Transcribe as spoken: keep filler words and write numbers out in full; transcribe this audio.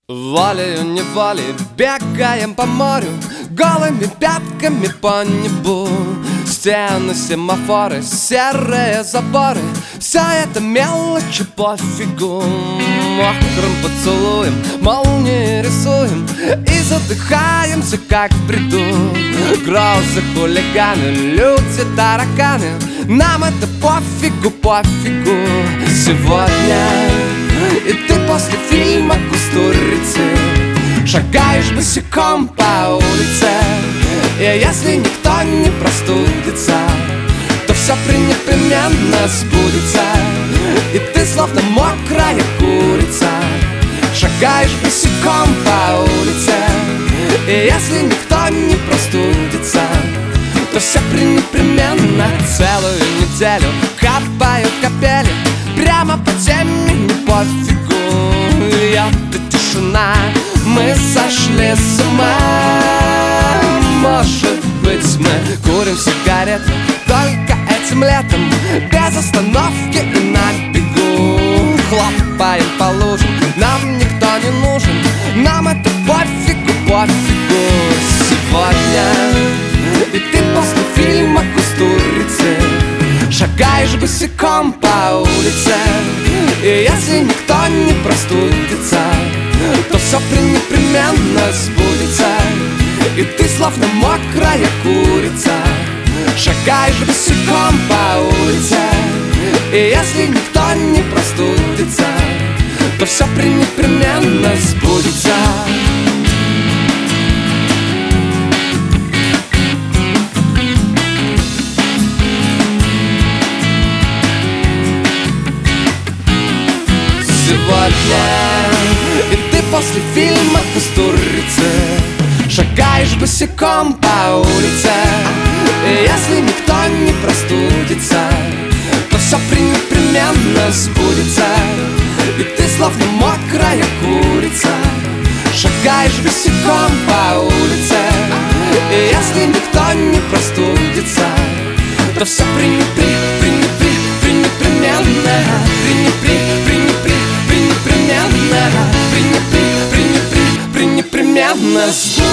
Волею-неволей бегаем по морю, голыми пятками по небу. Стены, семафоры, серые заборы, все это мелочи пофигу. Мокрым поцелуем молнии рисуем и задыхаемся, как в бреду. Грозы, хулиганы, люди, тараканы, нам это пофигу, пофигу. Сегодня и ты после фильма «Кустурицы» шагаешь босиком по улице. И если никто не простудится, то все непременно сбудется. И ты словно мокрая курица шагаешь босиком по улице. И если никто не простудится, то все непременно. Целую неделю капают капели прямо по теме, не пофигу. Это тишина, мы сошли с ума. Может быть, мы курим сигареты только этим летом, без остановки и на бегу. Хлопаем по лужам, нам никто не нужен, нам это пофигу, пофигу. Сегодня и ты после фильма «Кустурицы» шагаешь босиком по улице. И если никто не простудится, то все непременно сбудется. И ты словно мокрая курица шагаешь босиком по улице. И если никто не простудится, то все непременно сбудется. Сегодня и ты после фильма «Кустурицы» шагаешь босиком по улице. И если никто не простудится, то все непременно сбудется. И ты словно мокрая курица шагаешь босиком по улице. И если никто не простудится, то все непременно, непременно, непременно, непременно сбудется.